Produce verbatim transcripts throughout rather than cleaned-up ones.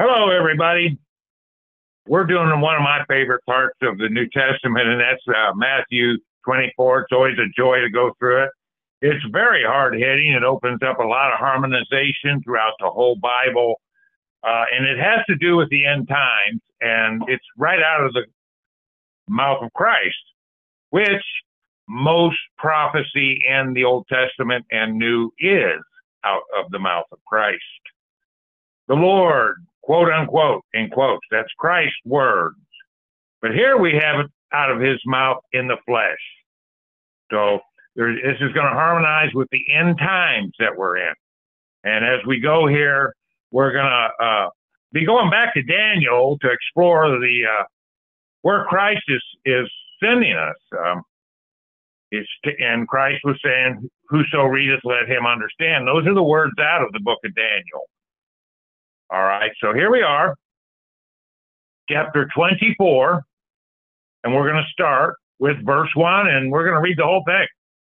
Hello, everybody. We're doing one of my favorite parts of the New Testament, and that's uh, Matthew twenty-four. It's always a joy to go through it. It's very hard hitting. It opens up a lot of harmonization throughout the whole Bible, uh, and it has to do with the end times, and it's right out of the mouth of Christ, which most prophecy in the Old Testament and New is out of the mouth of Christ. The Lord, quote unquote, in quotes, that's Christ's words. But here we have it out of his mouth in the flesh. So there, this is going to harmonize with the end times that we're in. And as we go here, we're going to uh, be going back to Daniel to explore the uh, where Christ is, is sending us. Um, it's to, and Christ was saying, whoso readeth, let him understand. Those are the words out of the book of Daniel. All right, so here we are, chapter twenty-four, and we're going to start with verse one, and we're going to read the whole thing.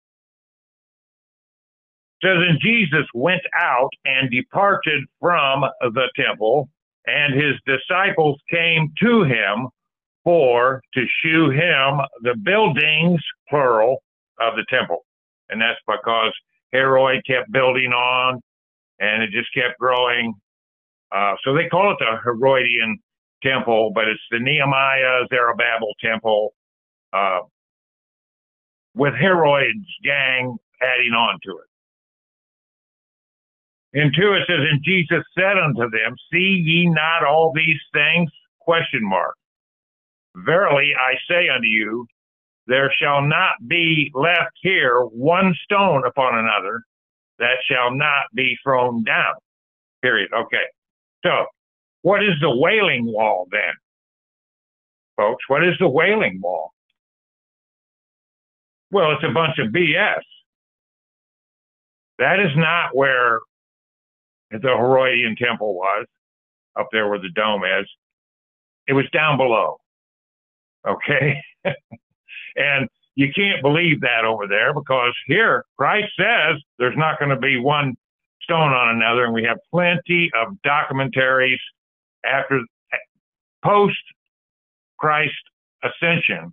It says, and Jesus went out and departed from the temple, and his disciples came to him for to shew him the buildings, plural, of the temple. And that's because Herod kept building on, and it just kept growing. Uh, so they call it the Herodian temple, but it's the Nehemiah Zerubbabel temple uh, with Herod's gang adding on to it. And two, it says, and Jesus said unto them, see ye not all these things? Question mark. Verily I say unto you, there shall not be left here one stone upon another that shall not be thrown down. Period. Okay. So, what is the Wailing Wall then? Folks, what is the Wailing Wall? Well, it's a bunch of B S. That is not where the Herodian temple was, up there where the dome is. It was down below. Okay? And you can't believe that over there, because here Christ says there's not going to be one stone on another, and we have plenty of documentaries after post Christ ascension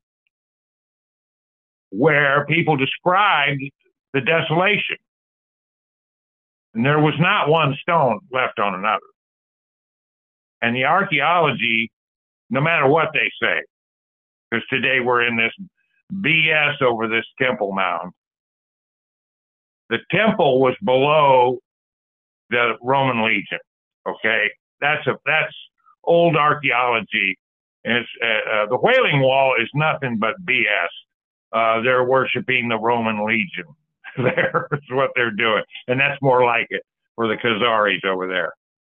where people described the desolation, and there was not one stone left on another. And the archaeology, no matter what they say, because today we're in this B S over this Temple Mount, the temple was below the Roman Legion. Okay, that's a that's old archaeology, and it's, uh, uh, the Wailing Wall is nothing but B S. Uh, they're worshiping the Roman Legion. There is what they're doing, and that's more like it for the Khazaris over there.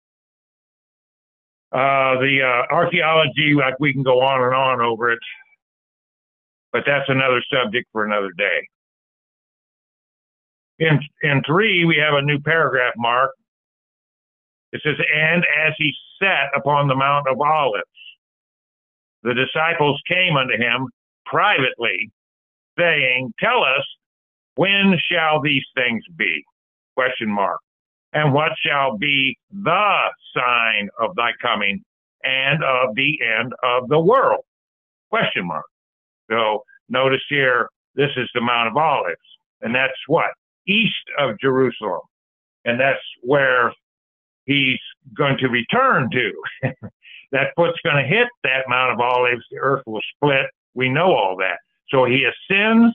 Uh, the uh, archaeology, like we can go on and on over it, but that's another subject for another day. In in three, we have a new paragraph mark. It says, and as he sat upon the Mount of Olives, the disciples came unto him privately, saying, tell us, when shall these things be? Question mark. And what shall be the sign of thy coming and of the end of the world? Question mark. So notice here, this is the Mount of Olives, and that's what? East of Jerusalem. And that's where he's going to return to. That foot's going to hit that Mount of Olives. The earth will split. We know all that. So he ascends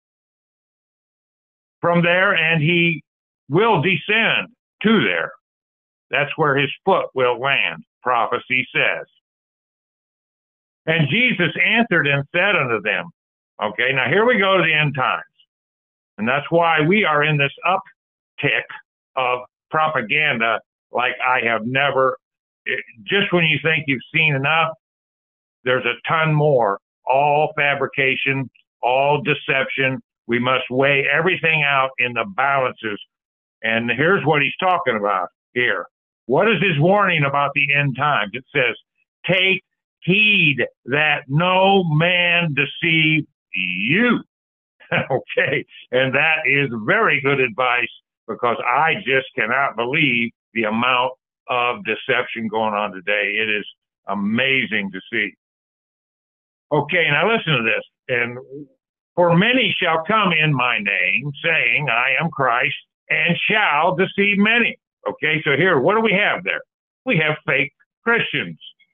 from there, and he will descend to there. That's where his foot will land, prophecy says. And Jesus answered and said unto them, okay, now here we go to the end times. And that's why we are in this uptick of propaganda like I have never. It, just when you think you've seen enough, there's a ton more. All fabrication, all deception. We must weigh everything out in the balances. And here's what he's talking about here. What is his warning about the end times? It says, take heed that no man deceive you. Okay, and that is very good advice, because I just cannot believe the amount of deception going on today. It is amazing to see. Okay, now listen to this. And for many shall come in my name, saying, I am Christ, and shall deceive many. Okay, so here, what do we have there? We have fake Christians.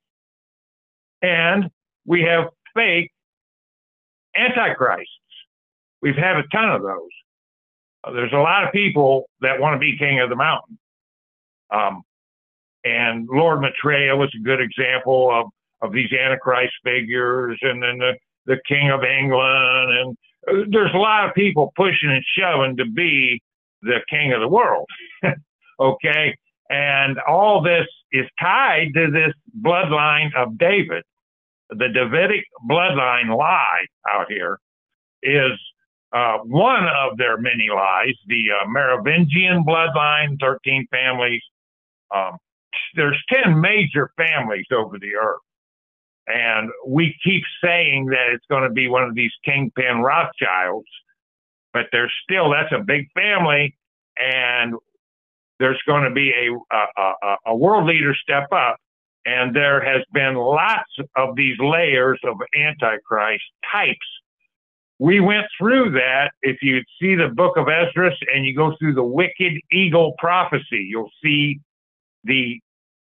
And we have fake antichrists. We've had a ton of those. Uh, there's a lot of people that want to be king of the mountain. Um, and Lord Maitreya was a good example of, of these antichrist figures, and then the, the king of England. And uh, there's a lot of people pushing and shoving to be the king of the world. Okay? And all this is tied to this bloodline of David. The Davidic bloodline lie out here is uh, one of their many lies. The uh, Merovingian bloodline, thirteen families. Um, there's ten major families over the earth. And we keep saying that it's going to be one of these kingpin Rothschilds, but there's still, that's a big family, and there's going to be a, a, a, a world leader step up, and there has been lots of these layers of Antichrist types. We went through that. If you see the book of Esdras and you go through the wicked eagle prophecy, you'll see the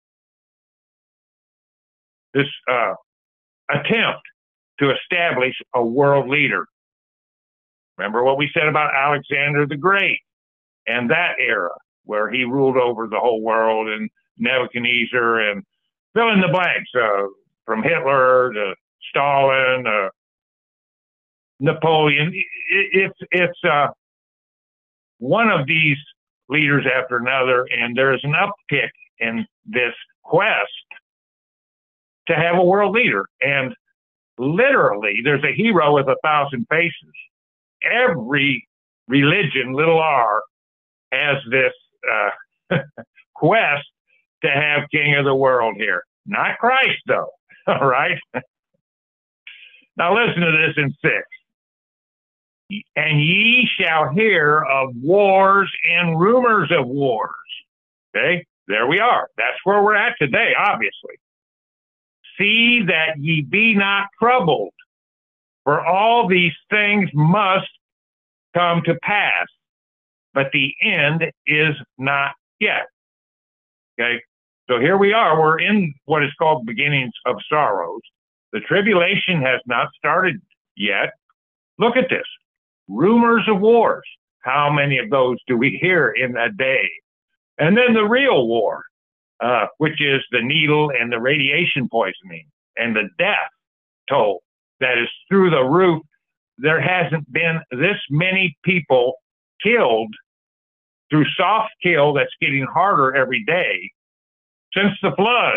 this uh, attempt to establish a world leader. Remember what we said about Alexander the Great and that era where he ruled over the whole world, and Nebuchadnezzar, and fill in the blanks, uh, from Hitler to Stalin, uh, Napoleon. It, it's it's uh, one of these leaders after another, and there's an uptick in this quest to have a world leader. And literally, there's a hero with a thousand faces. Every religion, little r, has this uh, quest to have king of the world here. Not Christ, though. All right? Now listen to this in six. And ye shall hear of wars and rumors of wars. Okay? There we are. That's where we're at today, obviously. See that ye be not troubled, for all these things must come to pass, but the end is not yet. Okay? So here we are. We're in what is called beginnings of sorrows. The tribulation has not started yet. Look at this. Rumors of wars. How many of those do we hear in a day? And then the real war, uh, which is the needle and the radiation poisoning and the death toll that is through the roof. There hasn't been this many people killed through soft kill that's getting harder every day since the flood.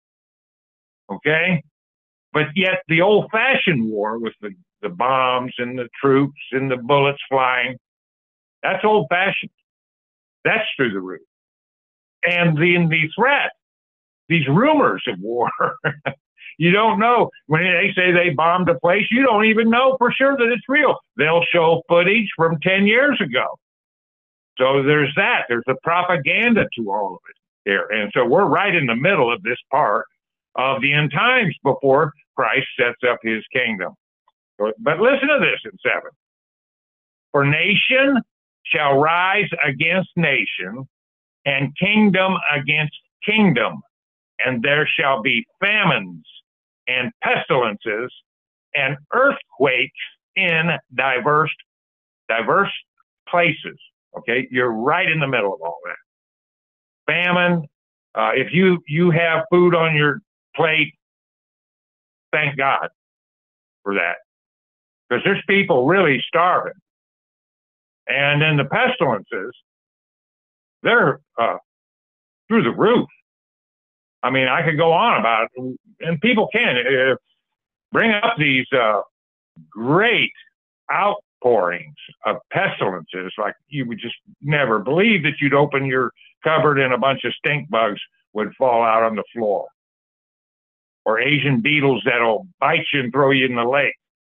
Okay? But yet the old-fashioned war with the, the bombs and the troops and the bullets flying, that's old-fashioned. That's through the roof. And then the threat, these rumors of war, you don't know. When they say they bombed a place, you don't even know for sure that it's real. They'll show footage from ten years ago. So there's that. There's the propaganda to all of it here. And so we're right in the middle of this part of the end times before Christ sets up his kingdom. But listen to this in seven. For nation shall rise against nation, and kingdom against kingdom, and there shall be famines and pestilences and earthquakes in diverse, diverse places. Okay, you're right in the middle of all that. Famine. Uh, if you you have food on your plate, thank God for that, because there's people really starving. And then the pestilences, they're uh, through the roof. I mean, I could go on about it, and people can uh, bring up these uh, great outpourings of pestilences, like you would just never believe that you'd open your cupboard and a bunch of stink bugs would fall out on the floor, or Asian beetles that'll bite you and throw you in the lake.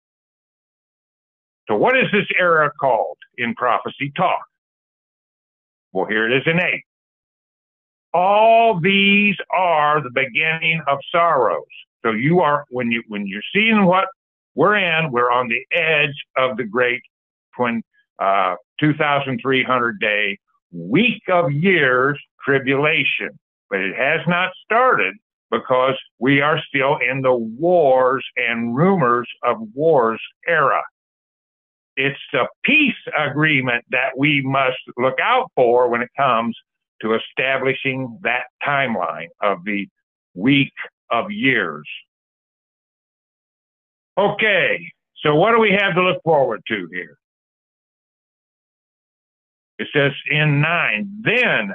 So what is this era called in prophecy talk? Well, here it is in eight. All these are the beginning of sorrows. So you are, when you when you're seeing what we're in, we're on the edge of the great twin, uh, two thousand three hundred day week of years tribulation. But it has not started because we are still in the wars and rumors of wars era. It's the peace agreement that we must look out for when it comes to establishing that timeline of the week of years. Okay, so what do we have to look forward to here? It says in nine, then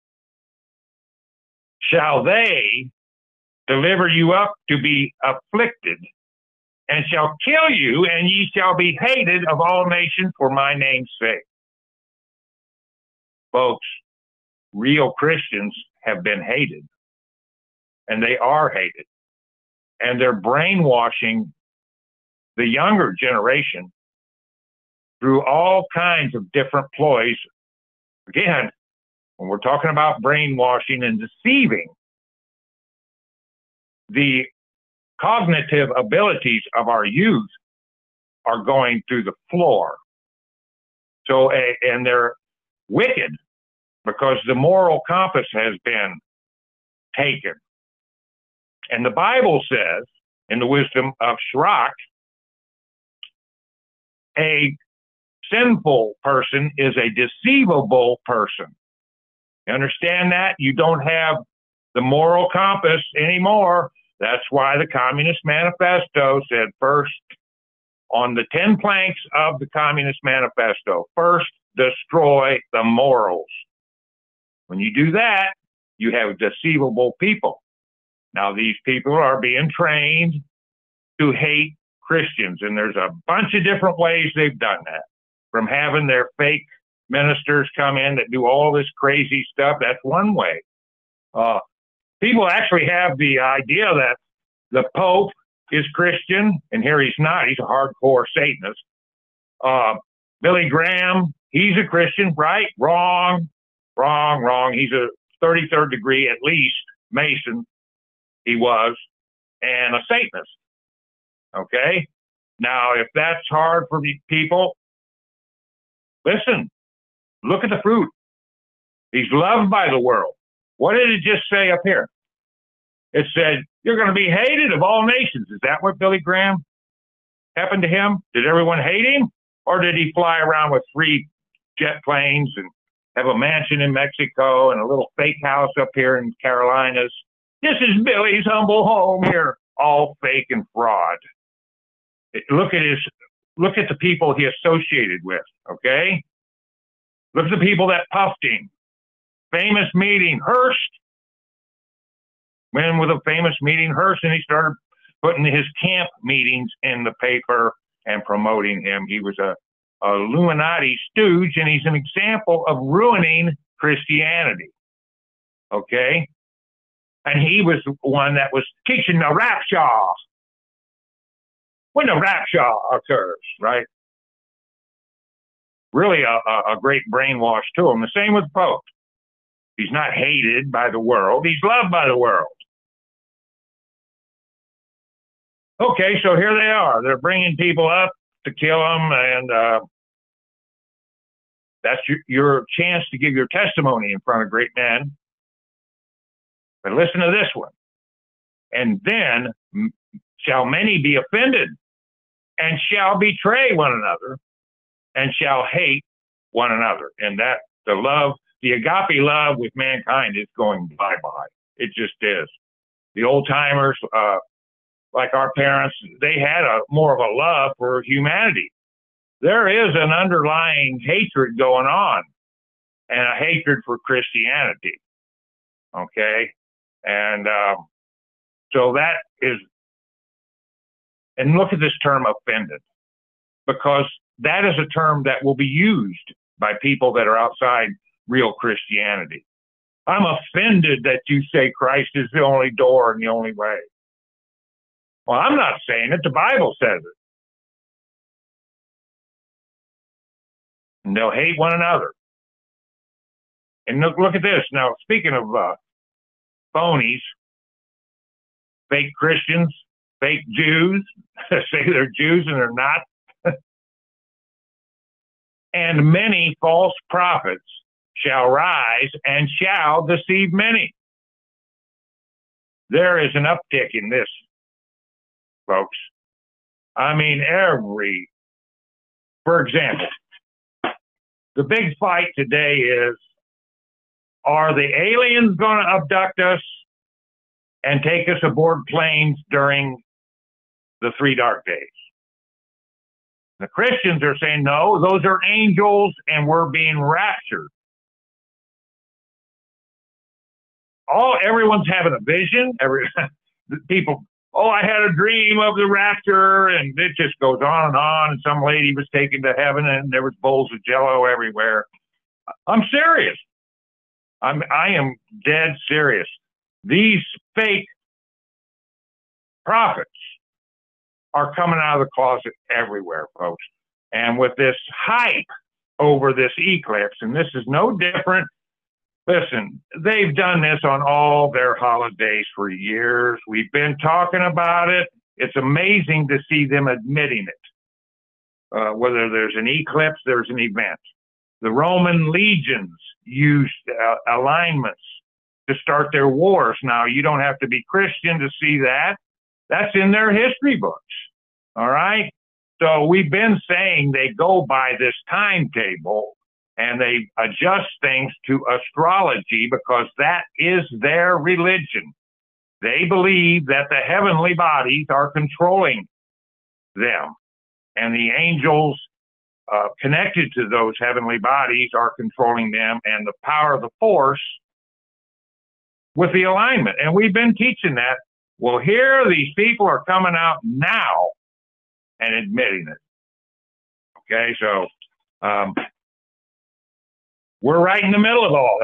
shall they deliver you up to be afflicted, and shall kill you, and ye shall be hated of all nations for my name's sake. Folks, real Christians have been hated, and they are hated, and they're brainwashing the younger generation through all kinds of different ploys. Again, when we're talking about brainwashing and deceiving, the cognitive abilities of our youth are going through the floor. So, and they're wicked because the moral compass has been taken. And the Bible says, in the wisdom of Sirach, a sinful person is a deceivable person. You understand that? You don't have the moral compass anymore. That's why the Communist Manifesto said first, on the ten planks of the Communist Manifesto, first, destroy the morals. When you do that, you have deceivable people. Now, these people are being trained to hate Christians, and there's a bunch of different ways they've done that. From having their fake ministers come in that do all this crazy stuff, that's one way. Uh, people actually have the idea that the Pope is Christian, and here he's not. He's a hardcore Satanist. Uh, Billy Graham, he's a Christian, right? Wrong, wrong, wrong. He's a thirty-third degree, at least, Mason, he was, and a Satanist. Okay? Now, if that's hard for people, listen, look at the fruit. He's loved by the world. What did it just say up here? It said, you're going to be hated of all nations. Is that what Billy Graham happened to him? Did everyone hate him? Or did he fly around with free jet planes and have a mansion in Mexico and a little fake house up here in Carolinas? This is Billy's humble home here. All fake and fraud. Look at his, look at the people he associated with, okay? Look at the people that puffed him. Famous meeting, Hearst. Went in with a famous meeting, Hearst, and he started putting his camp meetings in the paper and promoting him. He was a, a Illuminati stooge, and he's an example of ruining Christianity, okay? And he was the one that was teaching the rapture. When the rapture occurs, right? Really a, a, a great brainwash to him. The same with Pope. He's not hated by the world. He's loved by the world. Okay, so here they are. They're bringing people up to kill them, and uh, that's your, your chance to give your testimony in front of great men. But listen to this one. And then shall many be offended, and shall betray one another, and shall hate one another. And that, the love, the agape love with mankind is going bye-bye. It just is. The old timers, uh, like our parents, they had a more of a love for humanity. There is an underlying hatred going on, and a hatred for Christianity. Okay? And um, so that is, and look at this term offended, because that is a term that will be used by people that are outside real Christianity. I'm offended that you say Christ is the only door and the only way. Well, I'm not saying it. The Bible says it. And they'll hate one another. And look, look at this. Now, speaking of uh, phonies, fake Christians, fake Jews, say they're Jews and they're not, and many false prophets shall rise and shall deceive many. There is an uptick in this, folks. I mean, every, for example, the big fight today is, are the aliens going to abduct us and take us aboard planes during the three dark days? The Christians are saying, no, those are angels and we're being raptured. All everyone's having a vision. Every people, oh, I had a dream of the rapture, and it just goes on and on. And some lady was taken to heaven, and there was bowls of Jello everywhere. I'm serious. I'm I am dead serious. These fake prophets are coming out of the closet everywhere, folks. And with this hype over this eclipse, and this is no different. Listen, they've done this on all their holidays for years. We've been talking about it. It's amazing to see them admitting it. Uh, whether there's an eclipse, there's an event. The Roman legions used uh, alignments to start their wars. Now, you don't have to be Christian to see that. That's in their history books. All right? So we've been saying they go by this timetable, and they adjust things to astrology because that is their religion. They believe that the heavenly bodies are controlling them, and the angels uh, connected to those heavenly bodies are controlling them, and the power of the force with the alignment. And we've been teaching that. Well, here these people are coming out now and admitting it. Okay, so um, we're right in the middle of all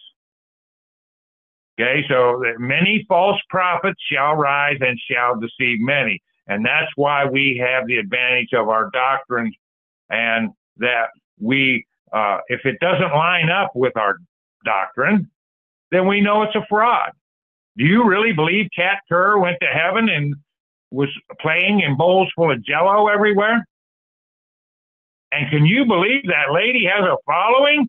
that. Okay, so that many false prophets shall rise and shall deceive many. And that's why we have the advantage of our doctrine, and that we, uh, if it doesn't line up with our doctrine, then we know it's a fraud. Do you really believe Kat Kerr went to heaven and was playing in bowls full of Jello everywhere? And can you believe that lady has a following?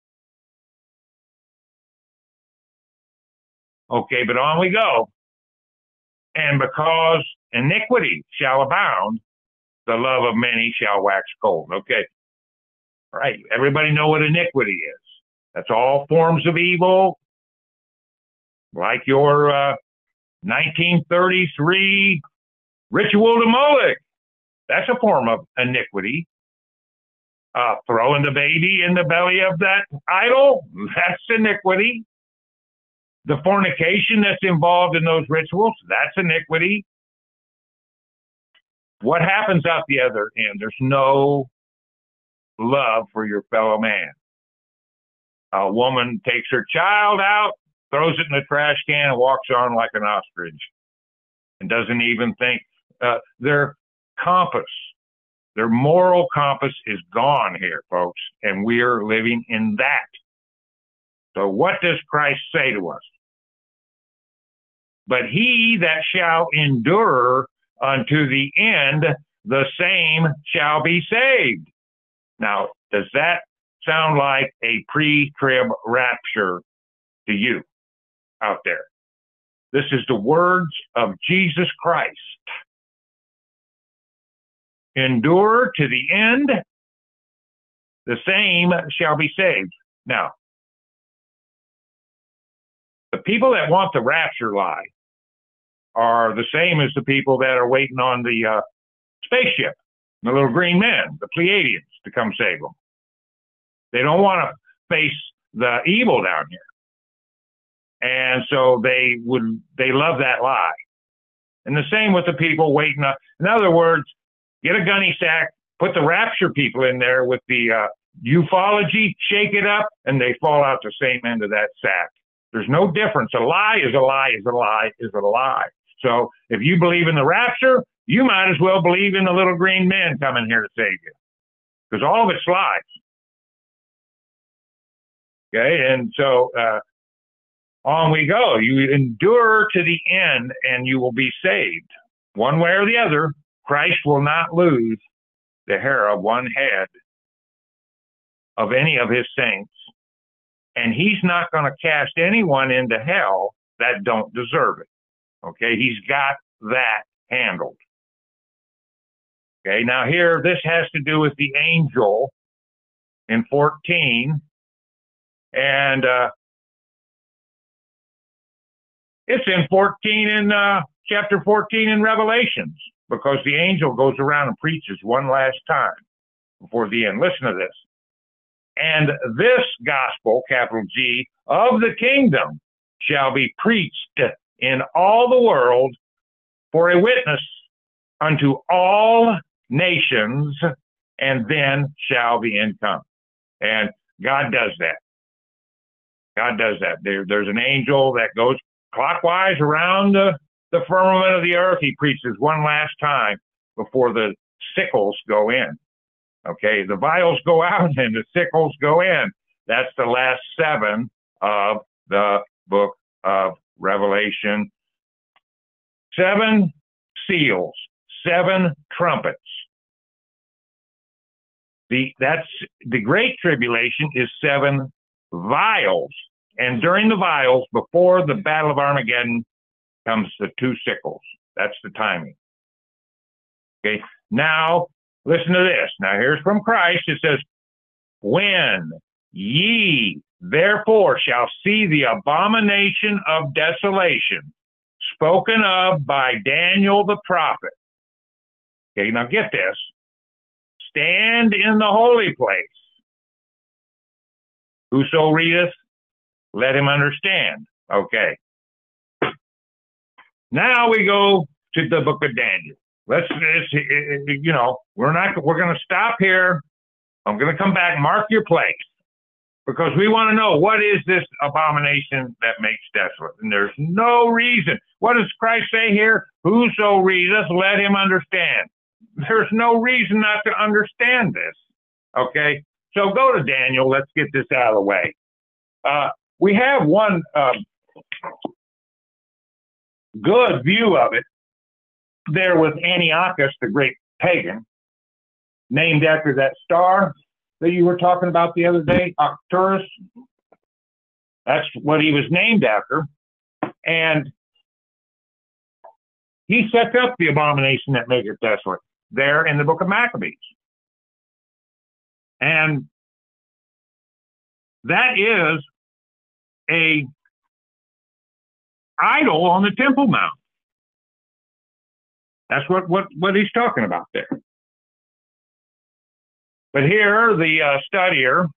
Okay, but on we go. And because iniquity shall abound, the love of many shall wax cold. Okay, all right, everybody know what iniquity is. That's all forms of evil, like your uh, nineteen thirty-three ritual to Moloch. That's a form of iniquity. Uh, throwing the baby in the belly of that idol, that's iniquity. The fornication that's involved in those rituals, that's iniquity. What happens out the other end? There's no love for your fellow man. A woman takes her child out, throws it in the trash can, and walks on like an ostrich, and doesn't even think. Uh, their compass, their moral compass is gone here, folks, and we are living in that. So what does Christ say to us? But he that shall endure unto the end, the same shall be saved. Now, does that sound like a pre-trib rapture to you out there? This is the words of Jesus Christ. Endure to the end, the same shall be saved. Now, the people that want the rapture lie are the same as the people that are waiting on the uh, spaceship, the little green men, the Pleiadians, to come save them. They don't want to face the evil down here. And so they would, they love that lie. And the same with the people waiting on, in other words, get a gunny sack, put the rapture people in there with the uh, ufology, shake it up, and they fall out the same end of that sack. There's no difference. A lie is a lie is a lie is a lie. So if you believe in the rapture, you might as well believe in the little green men coming here to save you, because all of it's lies. Okay, and so uh, on we go. You endure to the end and you will be saved. One way or the other, Christ will not lose the hair of one head of any of his saints. And he's not going to cast anyone into hell that don't deserve it. Okay, he's got that handled. Okay, now here, this has to do with the angel in fourteen. And uh, it's in fourteen in uh, chapter fourteen in Revelations, because the angel goes around and preaches one last time before the end. Listen to this. And this gospel, capital G, of the kingdom shall be preached in all the world for a witness unto all nations, and then shall the end come. And God does that. God does that. There, there's an angel that goes clockwise around the, the firmament of the earth. He preaches one last time before the sickles go in. Okay, the vials go out and the sickles go in. That's the last seven of the book of Revelation. Seven seals, seven trumpets. The that's the Great Tribulation is seven vials. And during the vials, before the Battle of Armageddon, comes the two sickles. That's the timing. Okay, now listen to this. Now here's from Christ. It says, when ye therefore shall see the abomination of desolation spoken of by Daniel the prophet. Okay, now get this. Stand in the holy place. Whoso readeth, let him understand. Okay. Now we go to the book of Daniel. Let's, you know, we're not, we're going to stop here. I'm going to come back, mark your place, because we want to know, what is this abomination that makes desolate? And there's no reason. What does Christ say here? Whoso readeth, let him understand. There's no reason not to understand this. Okay, so go to Daniel. Let's get this out of the way. Uh, we have one uh, good view of it there with Antiochus, the great pagan, named after that star that you were talking about the other day, Arcturus. That's what he was named after. And he sets up the abomination that maketh desolate there in the book of Maccabees. And that is a idol on the Temple Mount. That's what, what, what he's talking about there. But here, the uh, studier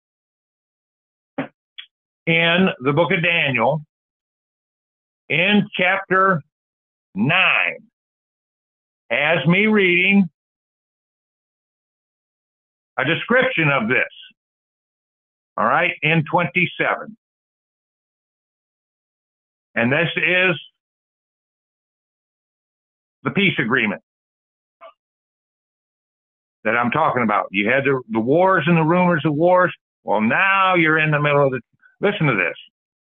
in the book of Daniel, in chapter nine, has me reading a description of this. All right, in twenty-seven. And this is the peace agreement that I'm talking about. You had the, the wars and the rumors of wars. Well, now you're in the middle of the, listen to this.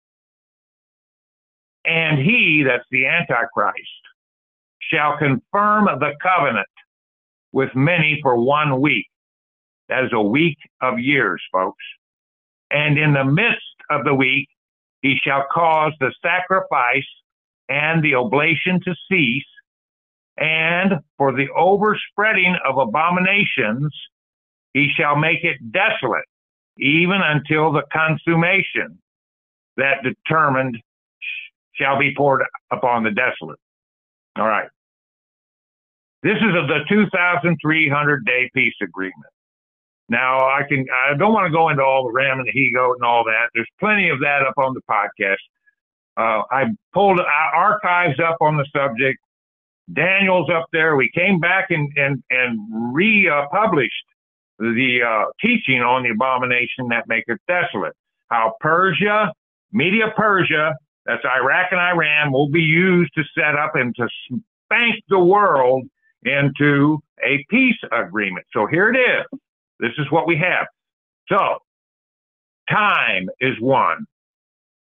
And he, that's the Antichrist, shall confirm the covenant with many for one week. That is a week of years, folks. And in the midst of the week, he shall cause the sacrifice and the oblation to cease, and for the overspreading of abominations, he shall make it desolate, even until the consummation that determined shall be poured upon the desolate. All right. This is of the two thousand three hundred day peace agreement. Now, I can, I don't want to go into all the ram and the he-goat and all that. There's plenty of that up on the podcast. Uh, I pulled archives up on the subject. Daniel's up there. We came back and, and, and republished the uh, teaching on the abomination that maketh desolate. How Persia, Media Persia, that's Iraq and Iran, will be used to set up and to spank the world into a peace agreement. So here it is. This is what we have. So, time is one.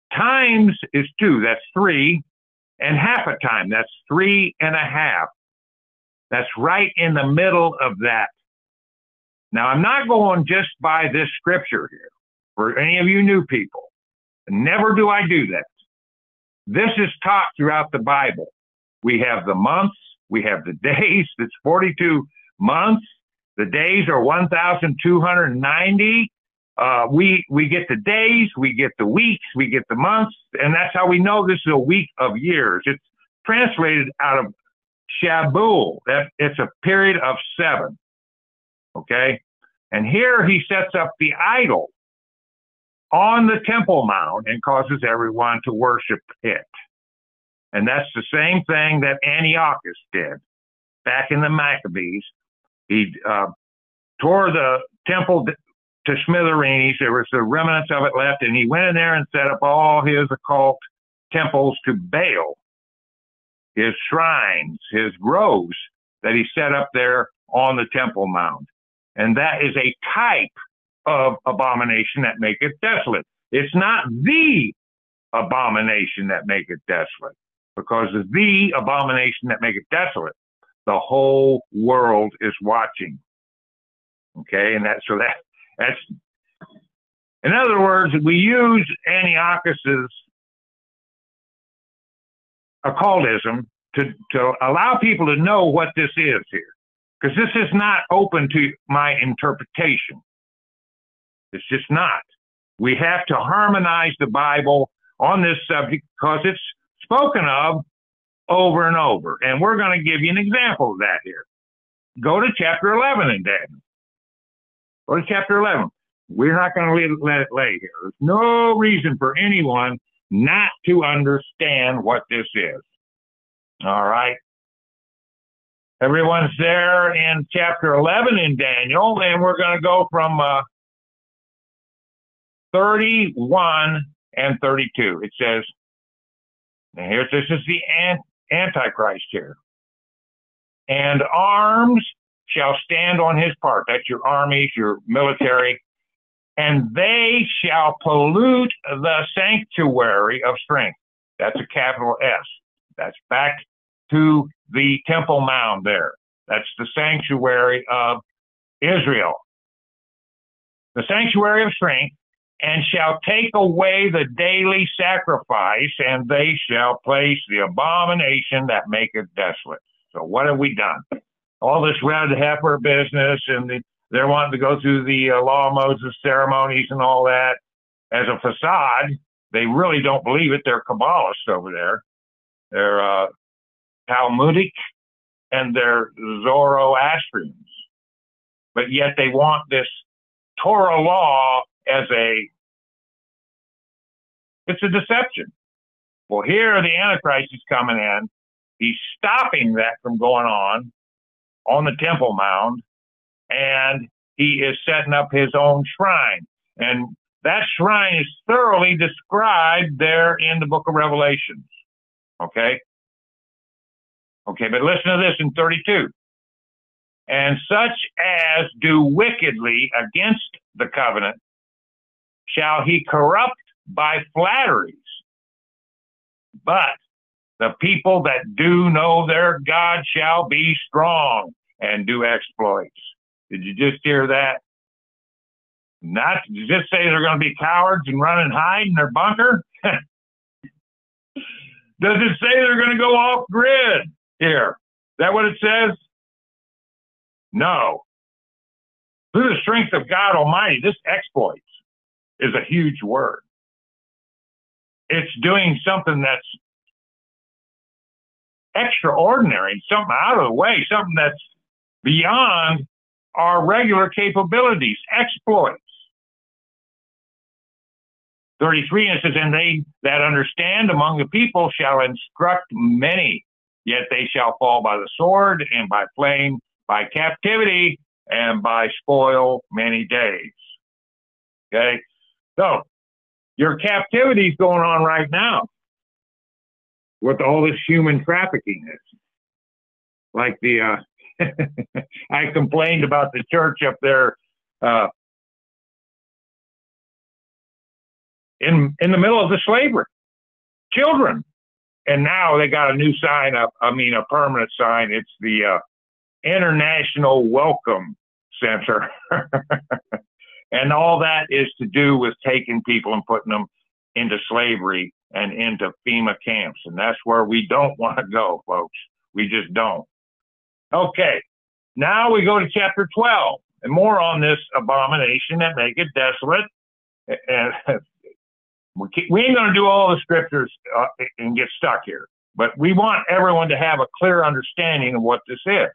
Times is two, that's three, and half a time, that's three and a half. That's right in the middle of that. Now, I'm not going just by this scripture here for any of you new people. Never do I do that. This is taught throughout the Bible. We have the months, we have the days. It's forty-two months. The days are one thousand two hundred ninety. Uh, we we get the days, we get the weeks, we get the months, and that's how we know this is a week of years. It's translated out of Shabuel. That it's a period of seven. Okay, and here he sets up the idol on the Temple Mount and causes everyone to worship it. And that's the same thing that Antiochus did back in the Maccabees. He uh, tore the temple to smithereens. There was the remnants of it left, and he went in there and set up all his occult temples to Baal, his shrines, his groves that he set up there on the Temple Mount. And that is a type of abomination that maketh desolate. It's not the abomination that maketh desolate, because of the abomination that maketh desolate, the whole world is watching. Okay, and that so that that's in other words, we use Antiochus's occultism to to allow people to know what this is here, because this is not open to my interpretation. It's just not. We have to harmonize the Bible on this subject because it's spoken of over and over. And we're going to give you an example of that here. Go to chapter eleven in Daniel. Go to chapter eleven. We're not going to let it lay here. There's no reason for anyone not to understand what this is. All right. Everyone's there in chapter eleven in Daniel, and we're going to go from uh, thirty-one and thirty-two. It says, and here, this is the Antichrist here. And arms shall stand on his part. That's your armies, your military. And they shall pollute the sanctuary of strength. That's a capital S. That's back to the Temple Mount there. That's the sanctuary of Israel. The sanctuary of strength. And shall take away the daily sacrifice, and they shall place the abomination that maketh desolate. So what have we done? All this red heifer business, and the, they're wanting to go through the uh, law of Moses ceremonies and all that as a facade. They really don't believe it. They're Kabbalists over there. They're uh, Talmudic, and they're Zoroastrians. But yet they want this Torah law as a, it's a deception. Well, here the Antichrist is coming in. He's stopping that from going on on the Temple Mount, and he is setting up his own shrine. And that shrine is thoroughly described there in the book of Revelations. Okay? Okay, but listen to this in thirty-two. And such as do wickedly against the covenant shall he corrupt by flatteries. But the people that do know their God shall be strong and do exploits. Did you just hear that? Not just say they're going to be cowards and run and hide in their bunker. Does it say they're going to go off grid here? Is that what it says? No. Through the strength of God Almighty, this exploits is a huge word. It's doing something that's extraordinary, something out of the way, something that's beyond our regular capabilities, exploits. thirty-three, and it says, and they that understand among the people shall instruct many, yet they shall fall by the sword and by flame, by captivity, and by spoil many days. Okay? So, your captivity is going on right now with all this human trafficking. Like the, uh, I complained about the church up there, uh, in in the middle of the slavery. Children. And now they got a new sign up, I mean, a permanent sign. It's the uh, International Welcome Center. And all that is to do with taking people and putting them into slavery and into FEMA camps. And that's where we don't want to go, folks. We just don't. Okay, now we go to chapter twelve, and more on this abomination that maketh desolate. And we, keep, we ain't going to do all the scriptures uh, and get stuck here, but we want everyone to have a clear understanding of what this is.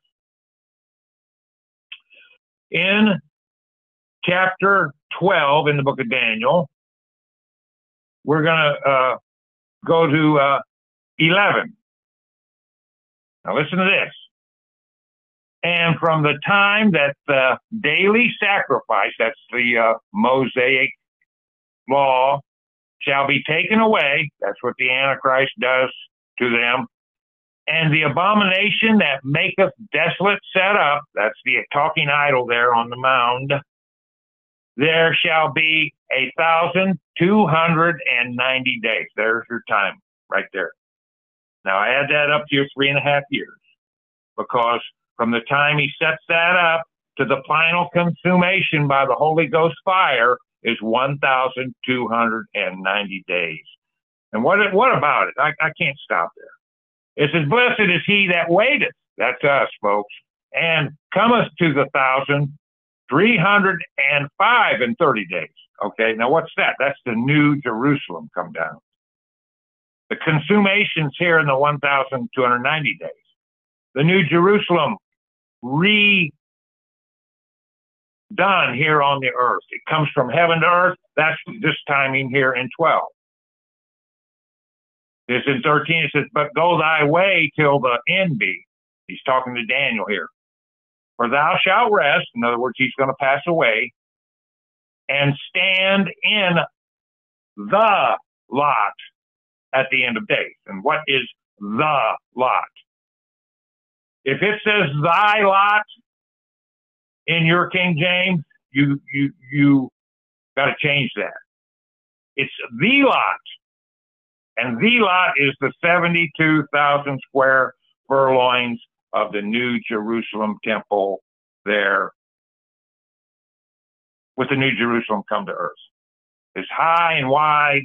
In chapter twelve in the book of Daniel, we're going to uh, go to uh, eleven. Now listen to this. And from the time that the daily sacrifice, that's the uh, Mosaic law, shall be taken away, that's what the Antichrist does to them, and the abomination that maketh desolate set up, that's the talking idol there on the mound, there shall be a thousand two hundred and ninety days. There's your time right there. Now add that up to your three and a half years, because from the time he sets that up to the final consummation by the Holy Ghost fire is one thousand two hundred ninety days. And what what about it? I, I can't stop there. It says, blessed is he that waiteth. That's us, folks. And cometh to the thousand three hundred five and thirty days. Okay, now what's that? That's the new Jerusalem come down. The consummation's here in the one thousand two hundred ninety days. The new Jerusalem redone here on the earth. It comes from heaven to earth. That's this timing here in twelve. This in thirteen, it says, but go thy way till the end be. He's talking to Daniel here. For thou shalt rest. In other words, he's going to pass away. And stand in the lot at the end of days. And what is the lot? If it says thy lot in your King James, you you you got to change that. It's the lot. And the lot is the seventy-two thousand square furlongs of the New Jerusalem temple there, with the New Jerusalem come to earth. It's high and wide.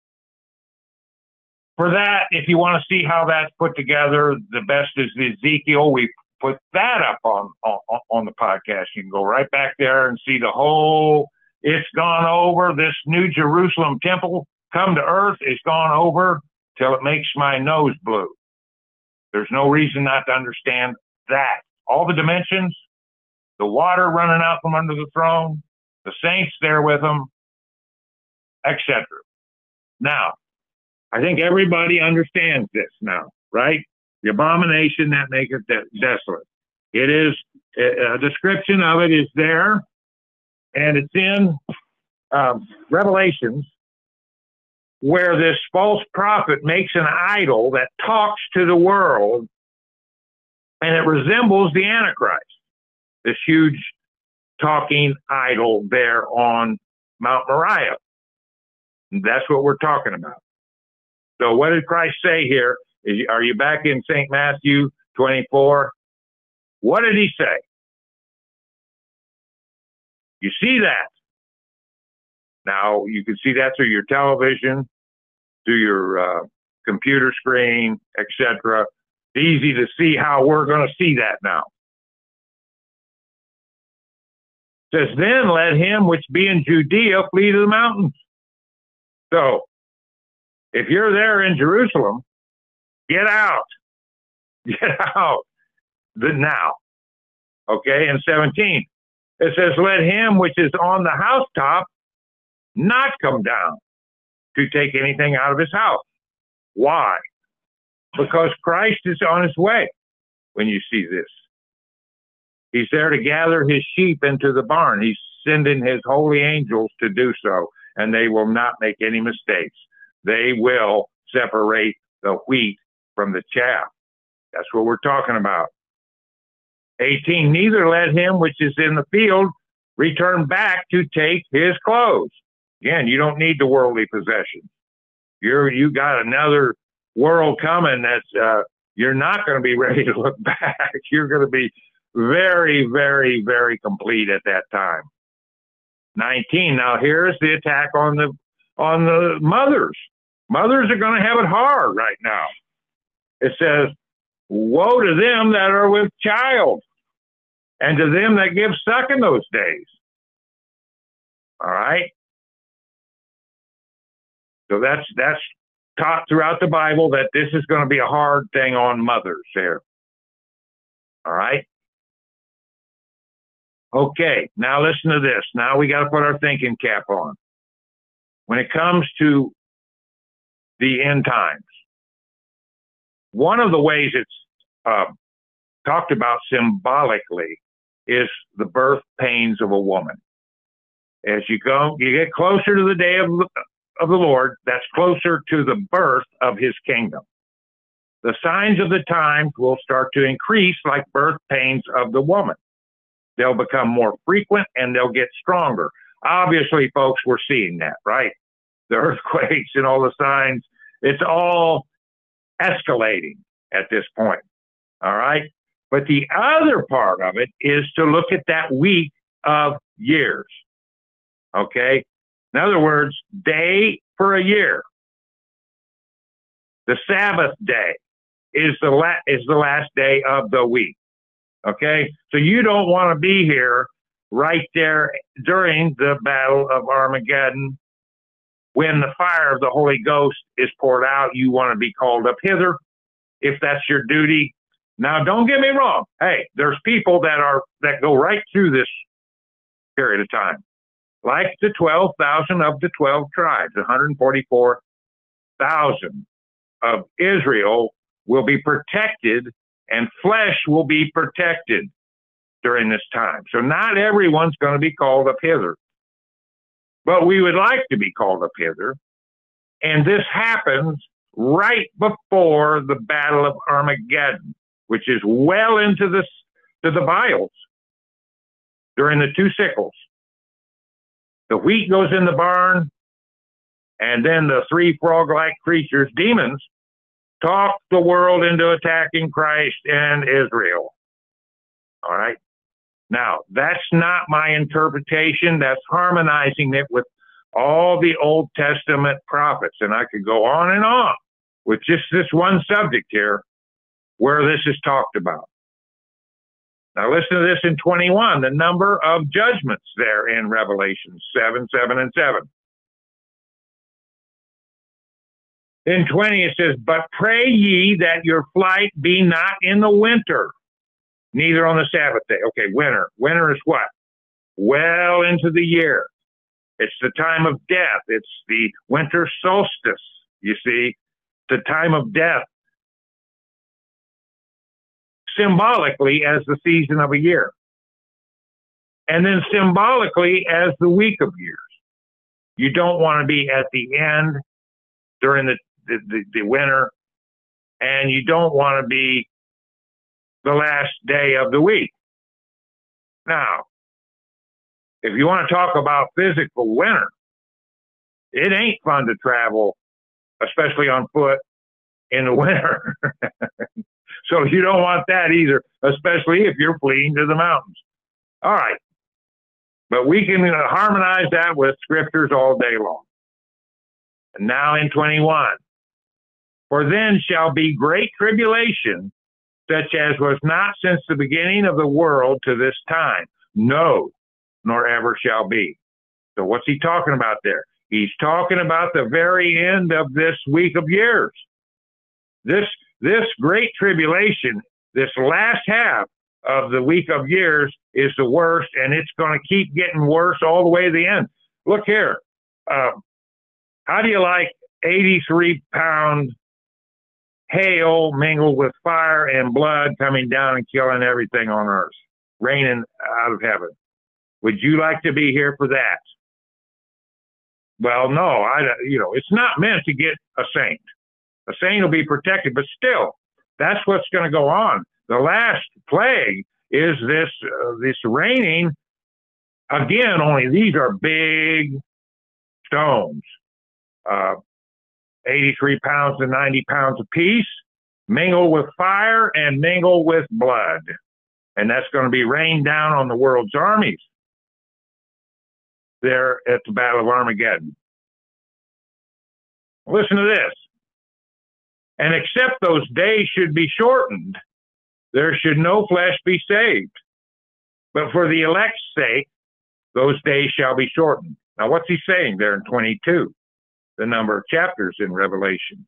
For that, if you want to see how that's put together, the best is the Ezekiel. We put that up on, on, on the podcast. You can go right back there and see the whole, it's gone over. This New Jerusalem temple come to earth. It's gone over till it makes my nose blue. There's no reason not to understand that. All the dimensions, the water running out from under the throne, the saints there with them, et cetera. Now, I think everybody understands this now, right? The abomination that maketh de- desolate. It is, a description of it is there, and it's in um, Revelations, where this false prophet makes an idol that talks to the world, and it resembles the Antichrist, this huge talking idol there on Mount Moriah. And that's what we're talking about. So what did Christ say here? Is, are you back in Saint Matthew twenty-four? What did he say? You see that. Now, you can see that through your television, through your uh, computer screen, et cetera. It's easy to see how we're going to see that now. It says, then let him which be in Judea flee to the mountains. So, if you're there in Jerusalem, get out. Get out. The now. Okay, in seventeen, it says, let him which is on the housetop not come down to take anything out of his house. Why? Because Christ is on his way when you see this. He's there to gather his sheep into the barn. He's sending his holy angels to do so, and they will not make any mistakes. They will separate the wheat from the chaff. That's what we're talking about. eighteen, neither let him which is in the field return back to take his clothes. Again, you don't need the worldly possessions. You're you got another world coming that's uh, you're not going to be ready to look back. You're going to be very, very, very complete at that time. nineteen. Now here's the attack on the on the mothers. Mothers are going to have it hard right now. It says, "Woe to them that are with child, and to them that give suck in those days." All right. So that's that's taught throughout the Bible that this is going to be a hard thing on mothers there. All right. Okay, now listen to this. Now we got to put our thinking cap on. When it comes to the end times, one of the ways it's uh, talked about symbolically is the birth pains of a woman. As you go, you get closer to the day of, of the Lord, that's closer to the birth of his kingdom. The signs of the times will start to increase like birth pains of the woman. They'll become more frequent and they'll get stronger. Obviously, folks, we're seeing that, right? The earthquakes and all the signs, it's all escalating at this point, all right? But the other part of it is to look at that week of years, okay? In other words, day for a year. The Sabbath day is the, la- is the last day of the week. Okay, so you don't want to be here right there during the Battle of Armageddon. When the fire of the Holy Ghost is poured out, you want to be called up hither if that's your duty. Now, don't get me wrong. Hey, there's people that are that go right through this period of time, like the twelve thousand of the twelve tribes, one hundred forty-four thousand of Israel will be protected, and flesh will be protected during this time. So not everyone's going to be called up hither. But we would like to be called up hither. And this happens right before the Battle of Armageddon, which is well into this to the vials during the two sickles. The wheat goes in the barn, and then the three frog-like creatures, demons, talk the world into attacking Christ and Israel. All right. Now, that's not my interpretation. That's harmonizing it with all the Old Testament prophets. And I could go on and on with just this one subject here where this is talked about. Now, listen to this in twenty-one, the number of judgments there in Revelation seven, seven, and seven. In twenty, it says, "But pray ye that your flight be not in the winter, neither on the Sabbath day." Okay, winter. Winter is what? Well into the year. It's the time of death. It's the winter solstice, you see, the time of death, symbolically as the season of a year. And then symbolically as the week of years. You don't want to be at the end during the The, the, the winter, and you don't want to be the last day of the week. Now, if you want to talk about physical winter, it ain't fun to travel, especially on foot in the winter. So you don't want that either, especially if you're fleeing to the mountains. All right. But we can harmonize that with scriptures all day long. And now in twenty-one, "For then shall be great tribulation, such as was not since the beginning of the world to this time, no, nor ever shall be." So what's he talking about there? He's talking about the very end of this week of years. This, this great tribulation, this last half of the week of years is the worst, and it's going to keep getting worse all the way to the end. Look here. Uh, how do you like eighty-three pound hail mingled with fire and blood coming down and killing everything on earth, raining out of heaven? Would you like to be here for that? Well, no, I, you know, it's not meant to get a saint. A saint will be protected, but still, that's what's going to go on. The last plague is this, uh, this raining. Again, only these are big stones, uh, eighty-three pounds to ninety pounds apiece, mingle with fire and mingle with blood. And that's going to be rained down on the world's armies there at the Battle of Armageddon. Listen to this. And except those days should be shortened, there should no flesh be saved. But for the elect's sake, those days shall be shortened. Now, what's he saying there in twenty-two? The number of chapters in Revelation.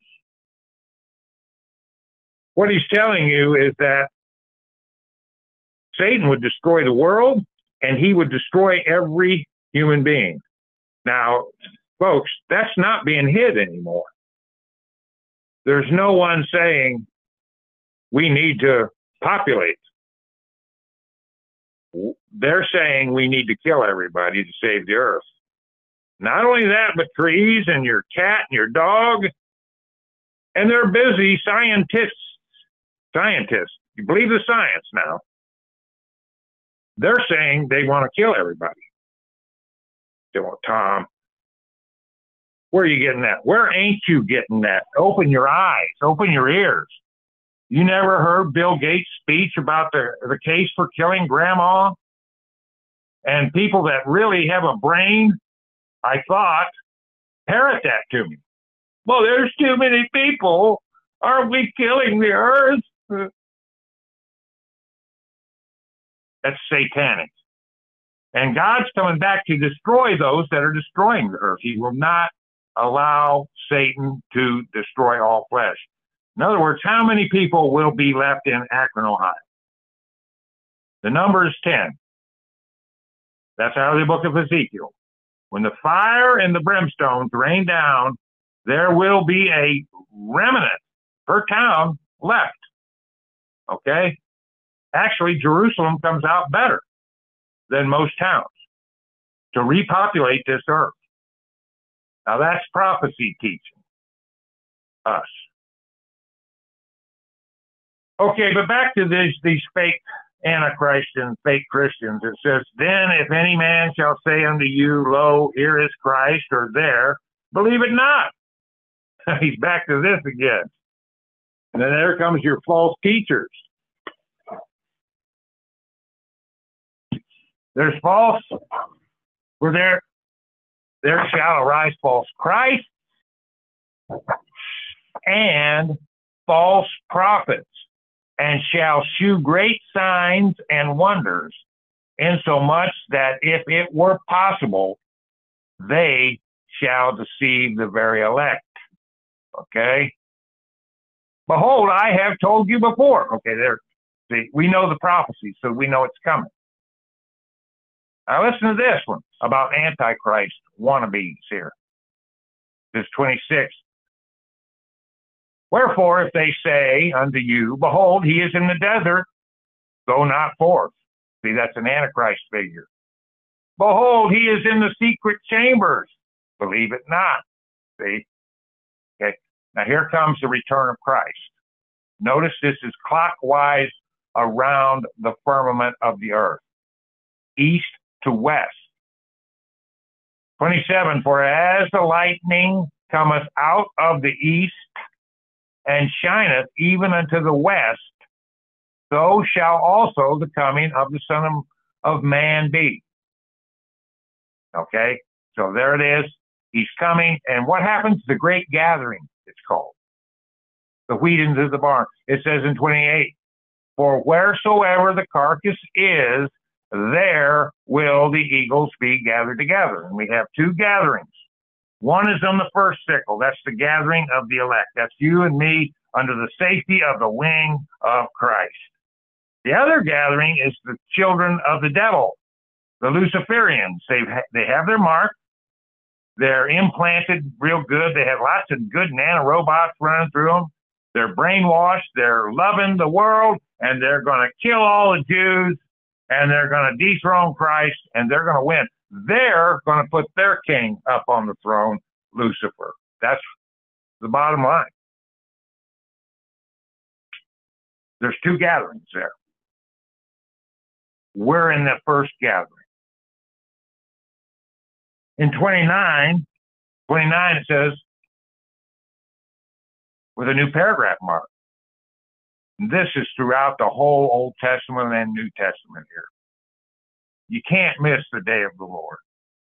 What he's telling you is that Satan would destroy the world, and he would destroy every human being. Now, folks, that's not being hid anymore. There's no one saying we need to populate. They're saying we need to kill everybody to save the earth. Not only that, but trees and your cat and your dog. And they're busy scientists. Scientists. You believe the science now. They're saying they want to kill everybody. They want Tom. Where are you getting that? Where ain't you getting that? Open your eyes. Open your ears. You never heard Bill Gates' speech about the, the case for killing grandma? And people that really have a brain, I thought, parrot that to me. Well, there's too many people. Aren't we killing the earth? That's satanic. And God's coming back to destroy those that are destroying the earth. He will not allow Satan to destroy all flesh. In other words, how many people will be left in Akron, Ohio? The number is ten. That's out of the book of Ezekiel. When the fire and the brimstones rain down, there will be a remnant per town left. Okay? Actually, Jerusalem comes out better than most towns to repopulate this earth. Now that's prophecy teaching us. Okay, but back to these, these fake Antichrist and fake Christians. It says, then if any man shall say unto you, lo, here is Christ, or there, believe it not. He's back to this again. And then there comes your false teachers. There's false, for there, there shall arise false Christ and false prophets, and shall shew great signs and wonders, insomuch that if it were possible, they shall deceive the very elect. Okay? Behold, I have told you before. Okay, there. See, we know the prophecy, so we know it's coming. Now listen to this one about Antichrist wannabes here. This twenty-six. Wherefore, if they say unto you, behold, he is in the desert, go not forth. See, that's an Antichrist figure. Behold, he is in the secret chambers. Believe it not. See? Okay. Now here comes the return of Christ. Notice this is clockwise around the firmament of the earth, east to west. twenty-seven, for as the lightning cometh out of the east, and shineth even unto the west, so shall also the coming of the Son of, of Man be. Okay, so there it is. He's coming, and what happens? The great gathering, it's called. The wheat into the barn. It says in twenty-eight, for wheresoever the carcass is, there will the eagles be gathered together. And we have two gatherings. One is on the first sickle. That's the gathering of the elect. That's you and me under the safety of the wing of Christ. The other gathering is the children of the devil, the Luciferians. They've, they have their mark. They're implanted real good. They have lots of good nanorobots running through them. They're brainwashed. They're loving the world, and they're going to kill all the Jews, and they're going to dethrone Christ, and they're going to win. They're going to put their king up on the throne, Lucifer. That's the bottom line. There's two gatherings there. We're in the first gathering. In twenty-nine, twenty-nine, it says, with a new paragraph mark. And this is throughout the whole Old Testament and New Testament here. You can't miss the day of the Lord.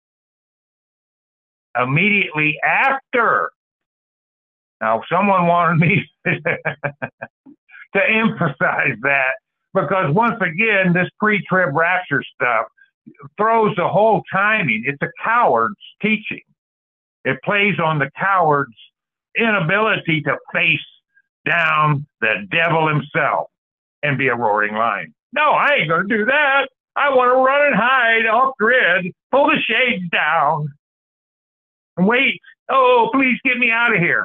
Immediately after. Now, someone wanted me to emphasize that, because once again, this pre-trib rapture stuff throws the whole timing. It's a coward's teaching. It plays on the coward's inability to face down the devil himself and be a roaring lion. No, I ain't going to do that. I want to run and hide off grid, pull the shades down, and wait. Oh, please get me out of here.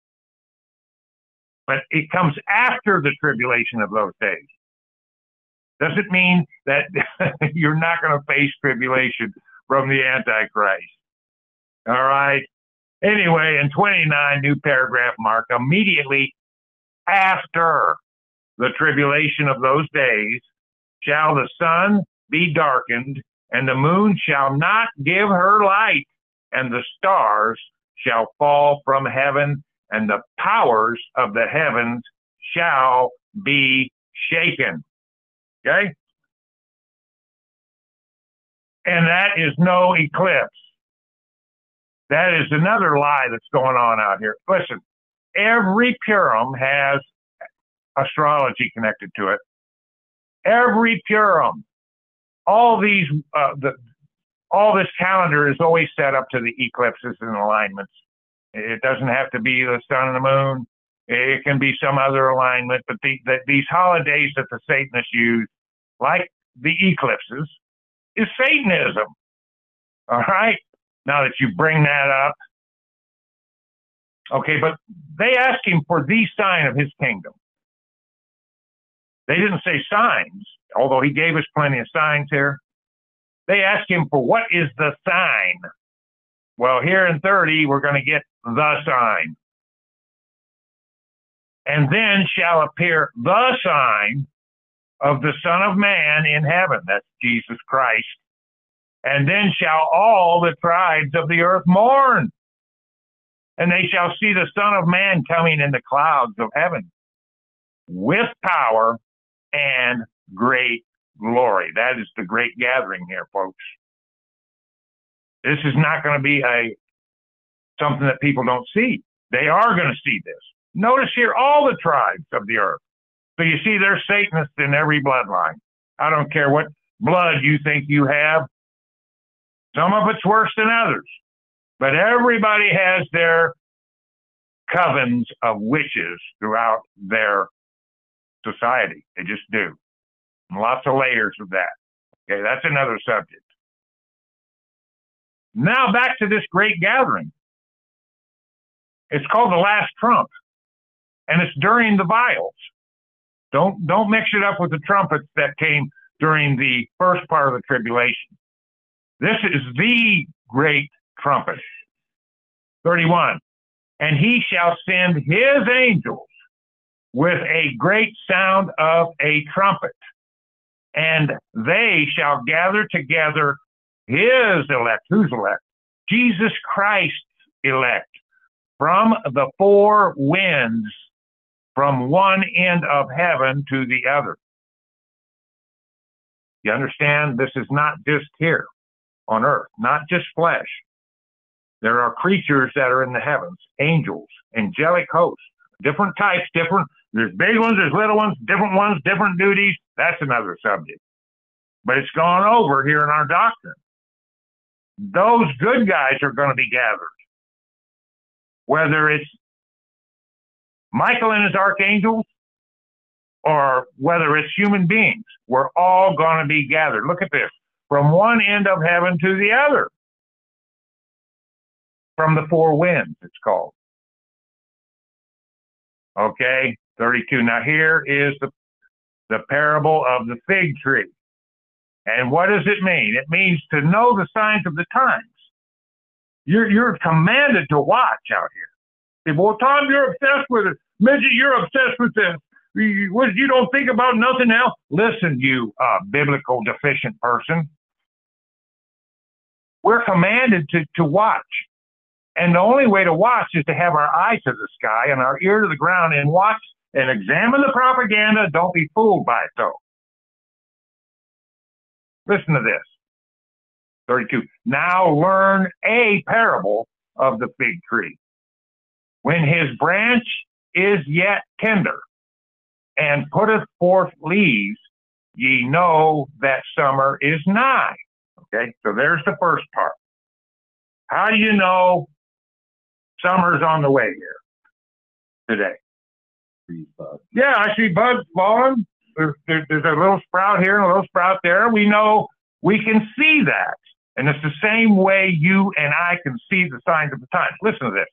But it comes after the tribulation of those days. Doesn't mean that you're not going to face tribulation from the Antichrist. All right. Anyway, in twenty-nine, new paragraph mark, immediately after the tribulation of those days, shall the sun be darkened, and the moon shall not give her light, and the stars shall fall from heaven, and the powers of the heavens shall be shaken. Okay? And that is no eclipse. That is another lie that's going on out here. Listen, every Purim has astrology connected to it. Every Purim, all these, uh, the, all this calendar is always set up to the eclipses and alignments. It doesn't have to be the sun and the moon. It can be some other alignment, but the, the, these holidays that the Satanists use, like the eclipses, is Satanism. All right? Now that you bring that up. Okay, but they asked him for the sign of his kingdom. They didn't say signs, although he gave us plenty of signs here. They asked him for what is the sign. Well, here in thirty, we're going to get the sign. And then shall appear the sign of the Son of Man in heaven. That's Jesus Christ. And then shall all the tribes of the earth mourn. And they shall see the Son of Man coming in the clouds of heaven with power and great glory. That is the great gathering here, folks. This is not going to be a something that people don't see. They are going to see this. Notice here all the tribes of the earth. So you see there's Satanists in every bloodline. I don't care what blood you think you have. Some of it's worse than others. But everybody has their covens of witches throughout their society. They just do. And lots of layers of that. Okay, that's another subject. Now back to this great gathering. It's called the last trump. And it's during the vials. Don't, don't mix it up with the trumpets that came during the first part of the tribulation. This is the great trumpet. thirty-one. And he shall send his angels with a great sound of a trumpet, and they shall gather together his elect. Whose elect? Jesus Christ's elect, from the four winds, from one end of heaven to the other. You understand? This is not just here on earth, not just flesh. There are creatures that are in the heavens, angels, angelic hosts, different types, different, there's big ones, there's little ones, different ones, different duties. That's another subject. But it's gone over here in our doctrine. Those good guys are going to be gathered. Whether it's Michael and his archangels, or whether it's human beings, we're all going to be gathered. Look at this. From one end of heaven to the other. From the four winds, it's called. Okay, thirty-two. Now here is the, the parable of the fig tree. And what does it mean? It means to know the signs of the times. You're, you're commanded to watch out here. Well, Tom, you're obsessed with it. Midget, you're obsessed with this. You, what, you don't think about nothing else? Listen, you uh, biblical deficient person. We're commanded to, to watch. And the only way to watch is to have our eye to the sky and our ear to the ground and watch and examine the propaganda. Don't be fooled by it, though. Listen to this. thirty-two. Now learn a parable of the fig tree. When his branch is yet tender and putteth forth leaves, ye know that summer is nigh. Okay, so there's the first part. How do you know summer's on the way here today? Yeah, I see buds falling. There's, there, there's a little sprout here and a little sprout there. We know, we can see that. And it's the same way you and I can see the signs of the times. Listen to this.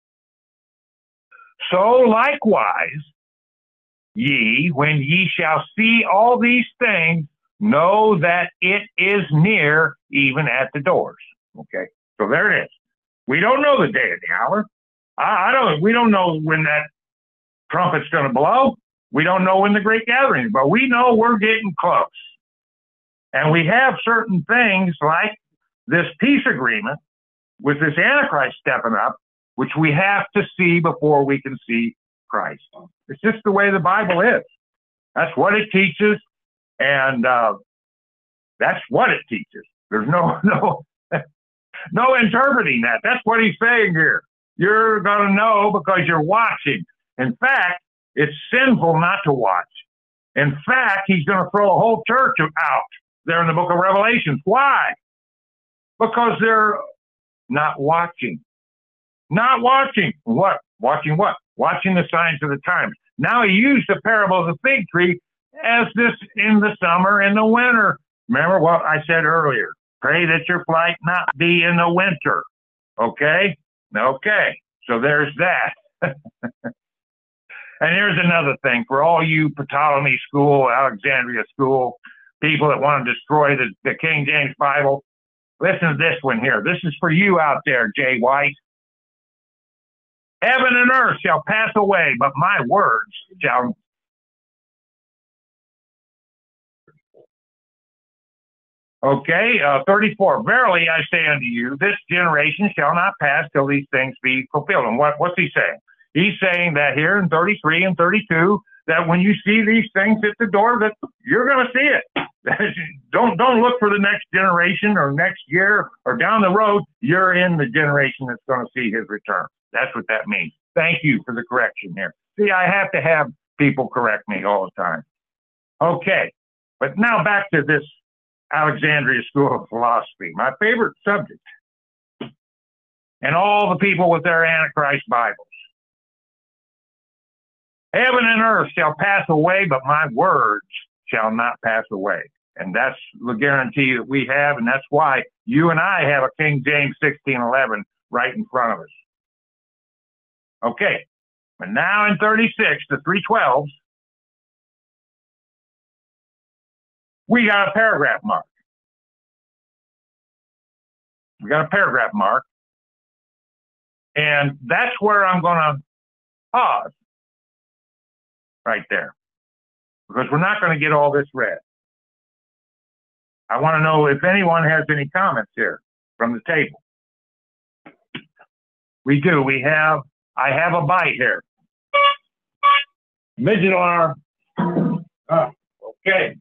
So likewise, ye, when ye shall see all these things, know that it is near, even at the doors. Okay, so there it is. We don't know the day of the hour. I, I don't. We don't know when that trumpet's going to blow. We don't know when the great gathering is, but we know we're getting close. And we have certain things like this peace agreement with this Antichrist stepping up, which we have to see before we can see Christ. It's just the way the Bible is. That's what it teaches, and uh, that's what it teaches. There's no no no interpreting that. That's what he's saying here. You're going to know because you're watching. In fact, it's sinful not to watch. In fact, he's going to throw a whole church out there in the book of Revelation. Why? Because they're not watching. Not watching. What? Watching what? Watching the signs of the times. Now he used the parable of the fig tree as this in the summer and the winter. Remember what I said earlier. Pray that your flight not be in the winter. Okay? Okay. So there's that. And here's another thing for all you Ptolemy school, Alexandria school people that want to destroy the, the King James Bible. Listen to this one here. This is for you out there, Jay White. Heaven and earth shall pass away, but my words shall. Okay, uh, thirty-four. Verily I say unto you, this generation shall not pass till these things be fulfilled. And what, what's he saying? He's saying that here in thirty-three and thirty-two, that when you see these things at the door, that you're going to see it. don't don't look for the next generation or next year or down the road. You're in the generation that's going to see his return. That's what that means. Thank you for the correction here. See, I have to have people correct me all the time. Okay, but now back to this Alexandria School of Philosophy, my favorite subject, and all the people with their Antichrist Bibles. Heaven and earth shall pass away, but my words shall not pass away. And that's the guarantee that we have, and that's why you and I have a King James sixteen eleven right in front of us. Okay, but now in thirty-six, the three twelves, we got a paragraph mark. We got a paragraph mark, and that's where I'm going to pause right there, because we're not going to get all this read. I want to know if anyone has any comments here from the table. We do. We have, I have a bite here. Midget alarm. Oh, okay.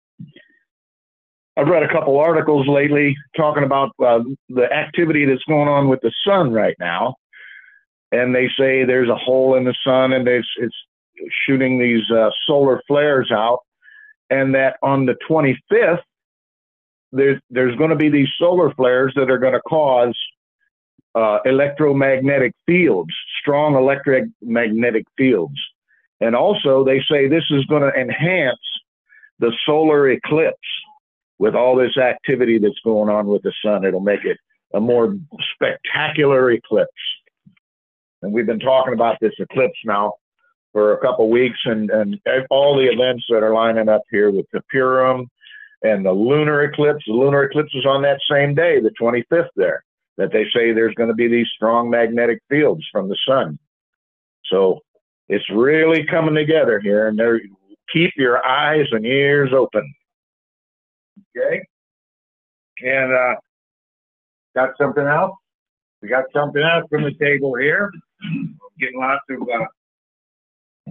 I've read a couple articles lately talking about uh, the activity that's going on with the sun right now. And they say there's a hole in the sun and it's, it's shooting these uh, solar flares out. And that on the twenty-fifth, there's, there's going to be these solar flares that are going to cause uh, electromagnetic fields, strong electromagnetic fields. And also they say this is going to enhance the solar eclipse. With all this activity that's going on with the sun, it'll make it a more spectacular eclipse. And we've been talking about this eclipse now for a couple of weeks, and, and all the events that are lining up here with the Purim and the lunar eclipse. The lunar eclipse is on that same day, the twenty-fifth there, that they say there's going to be these strong magnetic fields from the sun. So it's really coming together here, and there, keep your eyes and ears open. Okay, and uh, got something else? We got something else from the table here. Getting lots of. Uh,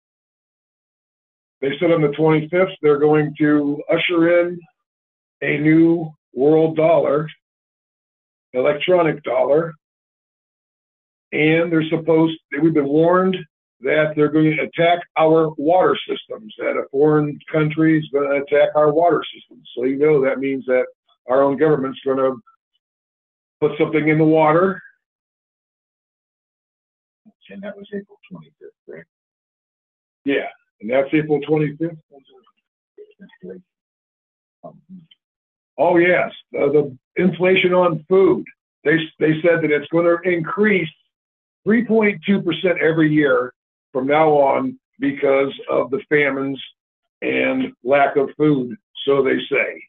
They said on the twenty-fifth they're going to usher in a new world dollar, electronic dollar, and they're supposed. We've been warned that they're going to attack our water systems. That a foreign country is going to attack our water systems. So you know that means that our own government's going to put something in the water. And that was April twenty-fifth, right? Yeah, and that's April twenty-fifth. Oh yes, uh, the inflation on food. They they said that it's going to increase three point two percent every year from now on because of the famines and lack of food. So they say.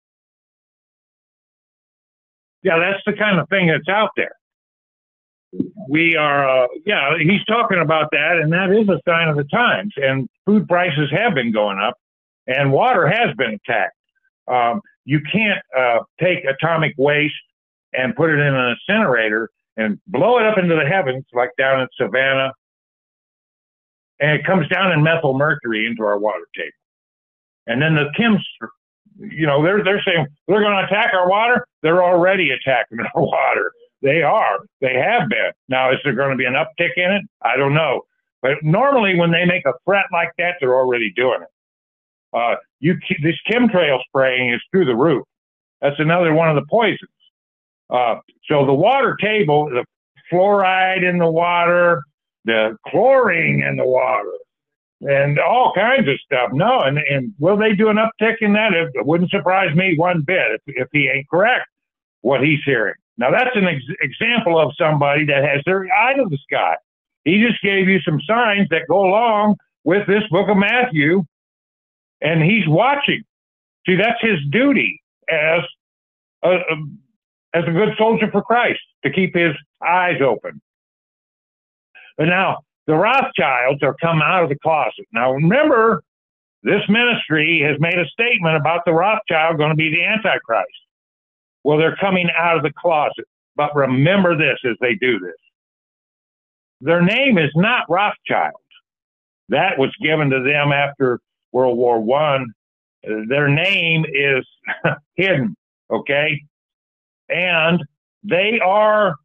Yeah, that's the kind of thing that's out there. We are, uh, yeah, he's talking about that, and that is a sign of the times. And food prices have been going up, and water has been attacked. Um, you can't uh, take atomic waste and put it in an incinerator and blow it up into the heavens, like down in Savannah, and it comes down in methyl mercury into our water table. And then the chems, you know, they're they're saying they're going to attack our water. They're already attacking our water. They are. They have been. Now, is there going to be an uptick in it? I don't know. But normally, when they make a threat like that, they're already doing it. Uh, you this chemtrail spraying is through the roof. That's another one of the poisons. Uh, so the water table, the fluoride in the water, the chlorine in the water, and all kinds of stuff. No, and, and will they do an uptick in that? It, it wouldn't surprise me one bit if, if he ain't correct what he's hearing. Now, that's an ex- example of somebody that has their eye to the sky. He just gave you some signs that go along with this book of Matthew, and he's watching. See, that's his duty as a, a, as a good soldier for Christ, to keep his eyes open. But now, the Rothschilds are come out of the closet. Now, remember, this ministry has made a statement about the Rothschild going to be the Antichrist. Well, they're coming out of the closet. But remember this as they do this. Their name is not Rothschild. That was given to them after World War One. Their name is hidden, okay? And they are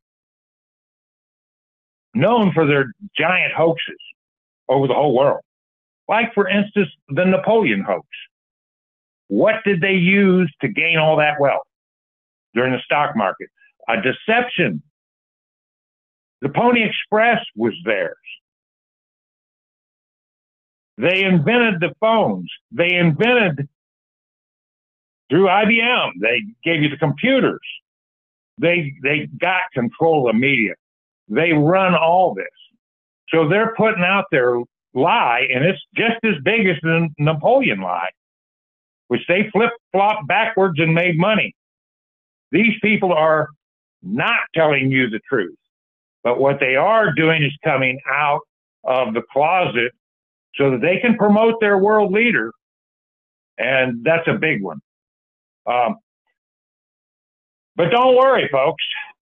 known for their giant hoaxes over the whole world. Like, for instance, the Napoleon hoax. What did they use to gain all that wealth during the stock market? A deception. The Pony Express was theirs. They invented the phones. They invented, through I B M, they gave you the computers. They, they got control of the media. They run all this. So they're putting out their lie, and it's just as big as the Napoleon lie, which they flip-flopped backwards and made money. These people are not telling you the truth. But what they are doing is coming out of the closet so that they can promote their world leader. And that's a big one. Um, but don't worry, folks.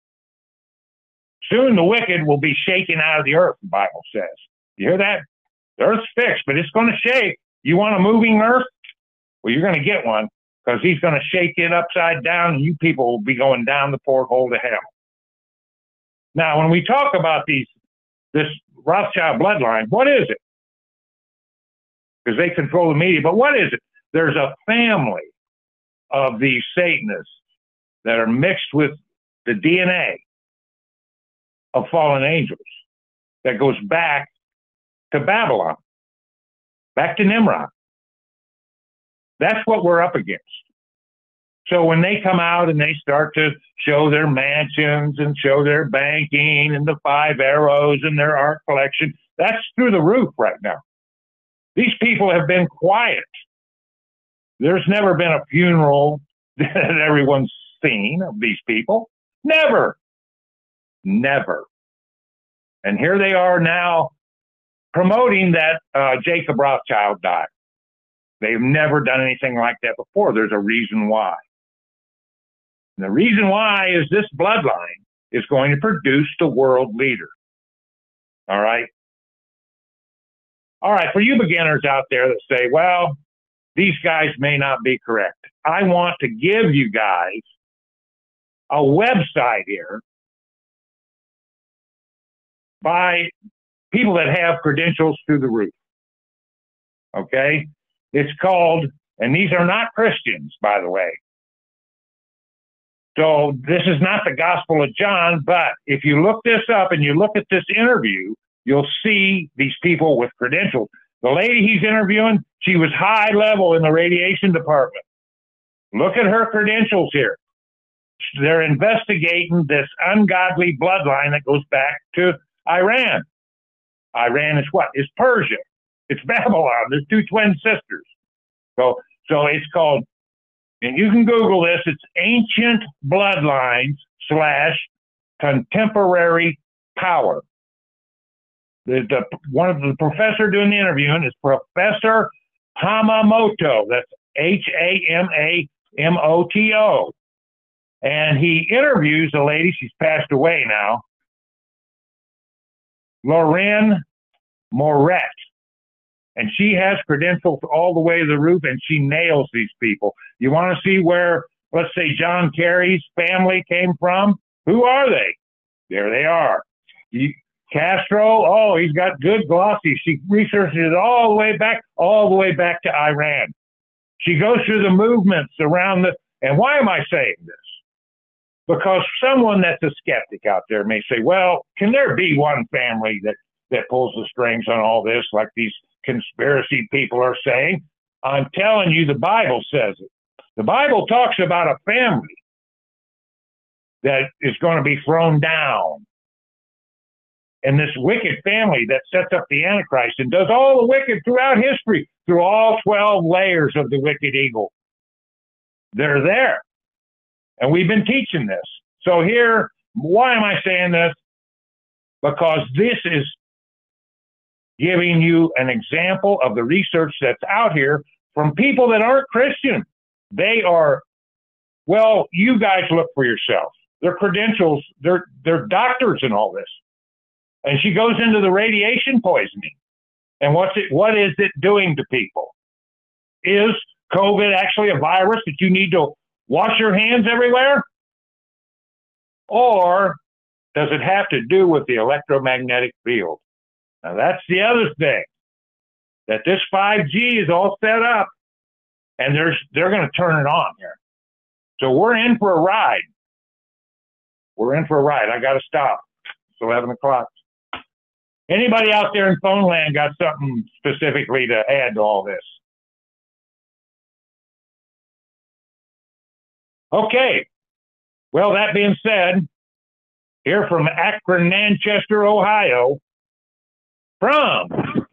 Soon the wicked will be shaken out of the earth, the Bible says. You hear that? The earth's fixed, but it's going to shake. You want a moving earth? Well, you're going to get one, because he's going to shake it upside down, and you people will be going down the porthole to hell. Now, when we talk about these, this Rothschild bloodline, what is it? Because they control the media, but what is it? There's a family of these Satanists that are mixed with the D N A of fallen angels that goes back to Babylon, back to Nimrod. That's what we're up against. So when they come out and they start to show their mansions and show their banking and the five arrows and their art collection, that's through the roof right now. These people have been quiet. There's never been a funeral that everyone's seen of these people. Never. Never. And here they are now promoting that uh, Jacob Rothschild died. They've never done anything like that before. There's a reason why. And the reason why is this bloodline is going to produce the world leader. All right? All right, for you beginners out there that say, well, these guys may not be correct, I want to give you guys a website here by people that have credentials through the roof. Okay? It's called, and these are not Christians, by the way. So this is not the Gospel of John, but if you look this up and you look at this interview, you'll see these people with credentials. The lady he's interviewing, she was high level in the radiation department. Look at her credentials here. They're investigating this ungodly bloodline that goes back to Iran. Iran is what? It's Persia. It's Babylon. There's two twin sisters. So, so it's called, and you can Google this, it's Ancient Bloodlines slash Contemporary Power. The, the, one of the professor doing the interviewing is Professor Hamamoto. That's H A M A M O T O. And he interviews a lady, she's passed away now, Lorraine Moret. And she has credentials all the way to the roof, and she nails these people. You want to see where, let's say, John Kerry's family came from? Who are they? There they are. You, Castro, oh, he's got good glossy. She researches it all the way back, all the way back to Iran. She goes through the movements around the, and why am I saying this? Because someone that's a skeptic out there may say, well, can there be one family that, that pulls the strings on all this, like these conspiracy people are saying? I'm telling you, the Bible says it. The Bible talks about a family that is going to be thrown down. And this wicked family that sets up the Antichrist and does all the wicked throughout history, through all twelve layers of the wicked eagle. They're there. And we've been teaching this. So here, why am I saying this? Because this is giving you an example of the research that's out here from people that aren't Christian. They are, well, you guys look for yourself. Their credentials, they're, they're doctors in all this. And she goes into the radiation poisoning. And what's it, what is it doing to people? Is COVID actually a virus that you need to wash your hands everywhere? Or does it have to do with the electromagnetic field? Now, that's the other thing, that this five G is all set up, and there's, they're going to turn it on here. So we're in for a ride. We're in for a ride. I got to stop. It's eleven o'clock. Anybody out there in phone land got something specifically to add to all this? Okay. Well, that being said, here from Akron, Manchester, Ohio, from,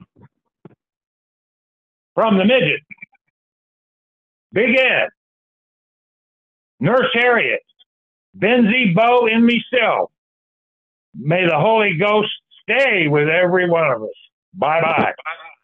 from the midget, Big Ed, Nurse Harriet, Benzie, Bo, and myself, may the Holy Ghost stay with every one of us. Bye-bye.